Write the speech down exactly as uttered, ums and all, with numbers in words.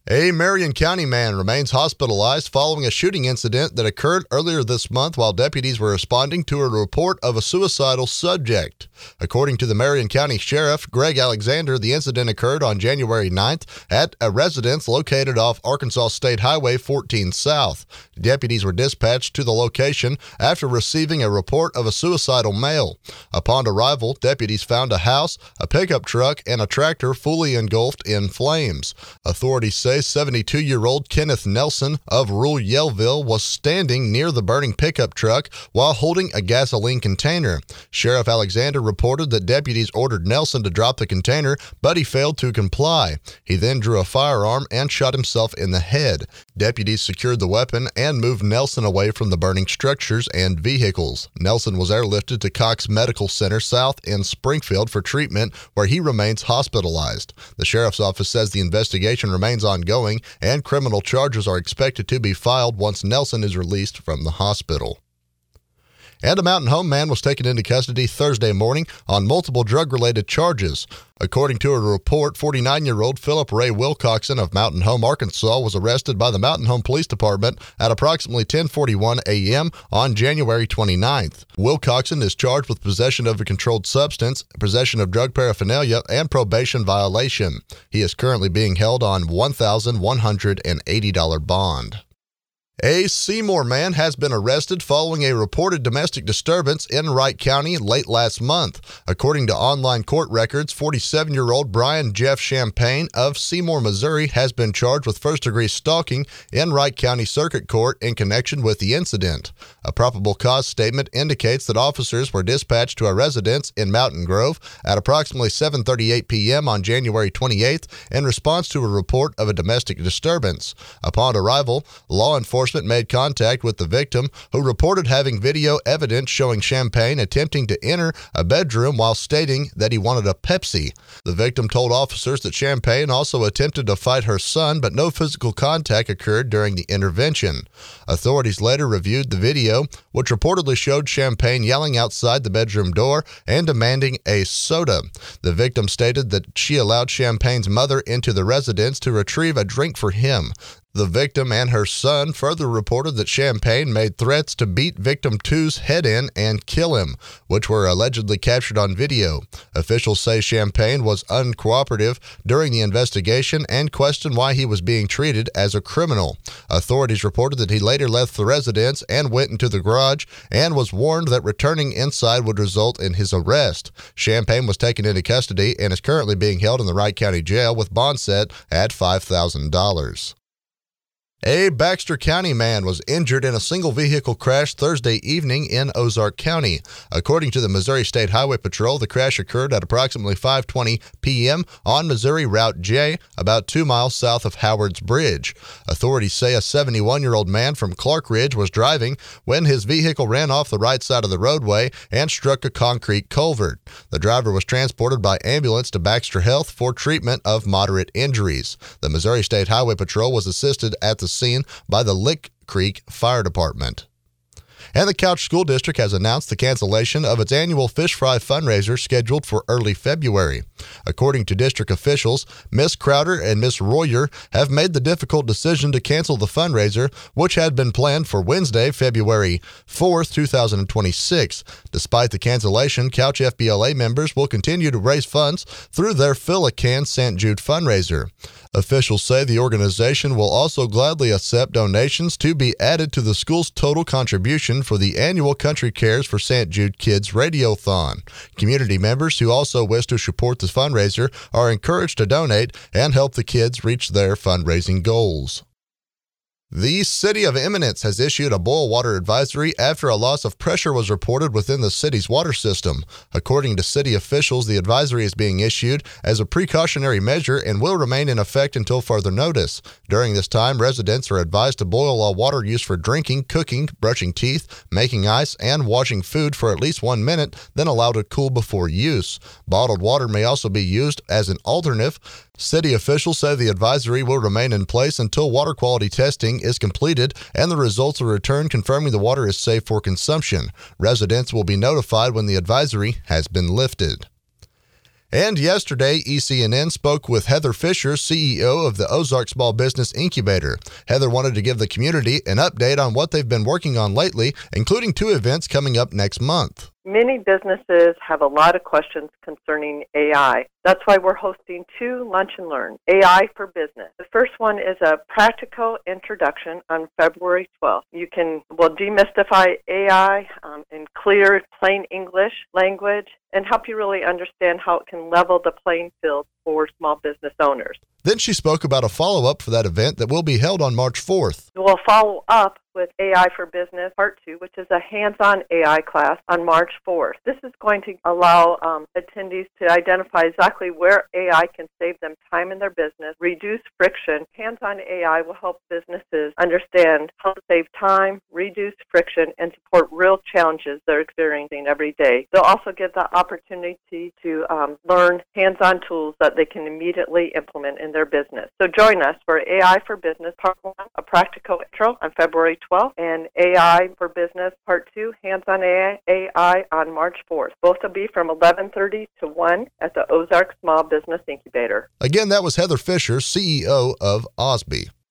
A Marion County man remains hospitalized following a shooting incident that occurred earlier this month while deputies were responding to a report of a suicidal subject. According to the Marion County Sheriff, Greg Alexander, the incident occurred on January ninth at a residence located off Arkansas State Highway fourteen South. Deputies were dispatched to the location after receiving a report of a suicidal male. Upon arrival, deputies found a house, a pickup truck, and a tractor fully engulfed in flames. Authorities say seventy-two-year-old Kenneth Nelson of rural Yellville was standing near the burning pickup truck while holding a gasoline container. Sheriff Alexander reported that deputies ordered Nelson to drop the container, but he failed to comply. He then drew a firearm and shot himself in the head. Deputies secured the weapon and moved Nelson away from the burning structures and vehicles. Nelson was airlifted to Cox Medical Center South in Springfield for treatment, where he remains hospitalized. The sheriff's office says the investigation remains ongoing and criminal charges are expected to be filed once Nelson is released from the hospital. And a Mountain Home man was taken into custody Thursday morning on multiple drug-related charges. According to a report, forty-nine-year-old Philip Ray Wilcoxon of Mountain Home, Arkansas, was arrested by the Mountain Home Police Department at approximately ten forty-one a.m. on January twenty-ninth. Wilcoxon is charged with possession of a controlled substance, possession of drug paraphernalia, and probation violation. He is currently being held on one thousand one hundred eighty dollars bond. A Seymour man has been arrested following a reported domestic disturbance in Wright County late last month. According to online court records, forty-seven-year-old Brian Jeff Champagne of Seymour, Missouri, has been charged with first-degree stalking in Wright County Circuit Court in connection with the incident. A probable cause statement indicates that officers were dispatched to a residence in Mountain Grove at approximately seven thirty-eight p.m. on January twenty-eighth in response to a report of a domestic disturbance. Upon arrival, law enforcement made contact with the victim, who reported having video evidence showing Champagne attempting to enter a bedroom while stating that he wanted a Pepsi. The victim told officers that Champagne also attempted to fight her son, but no physical contact occurred during the intervention. Authorities later reviewed the video, which reportedly showed Champagne yelling outside the bedroom door and demanding a soda. The victim stated that she allowed Champagne's mother into the residence to retrieve a drink for him. The victim and her son further reported that Champagne made threats to beat victim two's head in and kill him, which were allegedly captured on video. Officials say Champagne was uncooperative during the investigation and questioned why he was being treated as a criminal. Authorities reported that he later left the residence and went into the garage and was warned that returning inside would result in his arrest. Champagne was taken into custody and is currently being held in the Wright County Jail with bond set at five thousand dollars. A Baxter County man was injured in a single vehicle crash Thursday evening in Ozark County. According to the Missouri State Highway Patrol, the crash occurred at approximately five twenty p.m. on Missouri Route J, about two miles south of Howard's Bridge. Authorities say a seventy-one-year-old man from Clark Ridge was driving when his vehicle ran off the right side of the roadway and struck a concrete culvert. The driver was transported by ambulance to Baxter Health for treatment of moderate injuries. The Missouri State Highway Patrol was assisted at the scene by the Lick Creek Fire Department. And the Couch School District has announced the cancellation of its annual fish fry fundraiser scheduled for early February. According to district officials, Miss Crowder and Miss Royer have made the difficult decision to cancel the fundraiser, which had been planned for Wednesday, February fourth, two thousand twenty-six. Despite the cancellation, Couch F B L A members will continue to raise funds through their Fill a Can Saint Jude fundraiser. Officials say the organization will also gladly accept donations to be added to the school's total contribution for the annual Country Cares for Saint Jude Kids Radiothon. Community members who also wish to support the fundraiser are encouraged to donate and help the kids reach their fundraising goals. The City of Eminence has issued a boil water advisory after a loss of pressure was reported within the city's water system. According to city officials, the advisory is being issued as a precautionary measure and will remain in effect until further notice. During this time, residents are advised to boil all water used for drinking, cooking, brushing teeth, making ice, and washing food for at least one minute, then allow to cool before use. Bottled water may also be used as an alternative. City officials say the advisory will remain in place until water quality testing is completed and the results are returned confirming the water is safe for consumption. Residents will be notified when the advisory has been lifted. And yesterday, E C N N spoke with Heather Fisher, C E O of the Ozark Small Business Incubator. Heather wanted to give the community an update on what they've been working on lately, including two events coming up next month. Many businesses have a lot of questions concerning A I. That's why we're hosting two Lunch and Learn, A I for Business. The first one is a practical introduction on February twelfth. You can, will demystify A I um, in clear, plain English language and help you really understand how it can level the playing field for small business owners. Then she spoke about a follow-up for that event that will be held on March fourth. We'll follow up with A I for Business Part two, which is a hands-on A I class on March fourth. This is going to allow um, attendees to identify exactly where A I can save them time in their business, reduce friction. Hands-on A I will help businesses understand how to save time, reduce friction, and support real challenges they're experiencing every day. They'll also give the opportunity to um, learn hands-on tools that they can immediately implement in their business. So join us for A I for Business Part one, a practical intro on February twelfth, and A I for Business Part two, hands-on A I on March fourth. Both will be from eleven thirty to one at the Ozark Small Business Incubator. Again, that was Heather Fisher, C E O of Osby.